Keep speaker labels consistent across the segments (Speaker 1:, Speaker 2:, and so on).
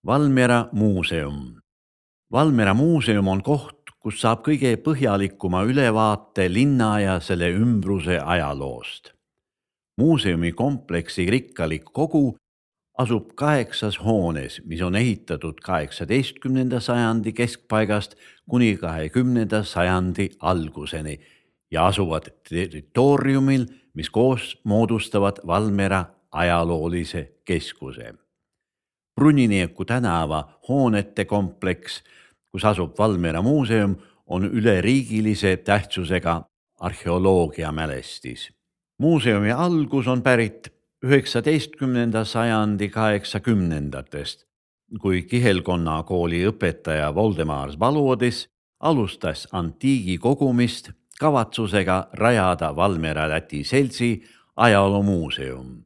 Speaker 1: Valmiera muuseum. Valmiera muuseum on koht, kus saab kõige põhjalikuma ülevaate linna ja selle ümbruse ajaloost. Muuseumi kompleksi rikkalik kogu asub 8 hoones, mis on ehitatud 18. sajandi keskpaigast kuni 20. sajandi alguseni ja asuvad territooriumil, mis koos moodustavad Valmiera ajaloolise keskuse. Brunninieku tänava hoonete kompleks, kus asub Valmiera muuseum, on üleriigilise tähtsusega arheoloogiamälestis. Muuseumi algus on pärit 19. sajandi 80-ndatest, kui Kihelkonna kooli õpetaja Voldemar Valodis alustas antiigi kogumist kavatsusega rajada Valmiera Läti seltsi ajaloomuuseum.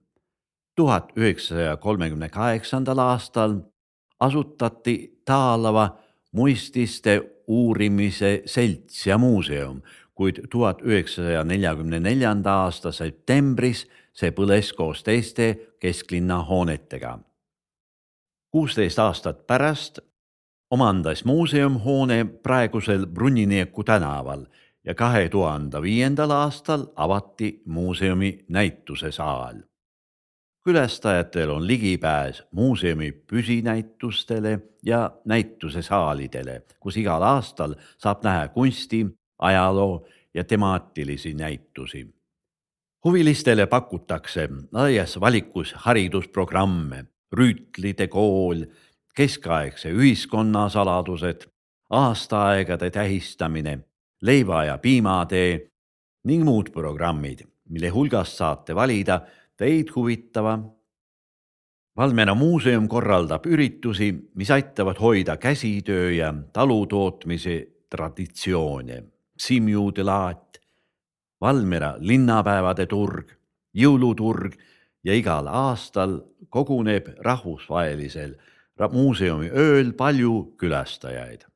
Speaker 1: 1938. aastal asutati Taalava muististe uurimise selts ja muuseum, kuid 1944. aasta septembris see põles koos teiste kesklinna hoonetega. 16 aastat pärast omandas muuseum hoone praegusel Brunninieku tänaval ja 2005. aastal avati muuseumi näitusesaal. Külastajatel on ligipääs muuseumi püsinäitustele ja näitusesaalidele, kus igal aastal saab näha kunsti, ajaloo ja temaatilisi näitusi. Huvilistele pakutakse laias valikus haridusprogramme, rüütlide kool, keskaegse ühiskonna saladused, aastaaegade tähistamine, leiva- ja piimatee ning muud programmid, mille hulgast saate valida teid huvitava. Valmiera muuseum korraldab üritusi, mis aitavad hoida käsitöö ja talutootmise traditsioone. Simjudelaat, Valmiera linnapäevade turg, jõuluturg ja igal aastal koguneb rahvusvahelisel muuseumi ööl palju külastajaid.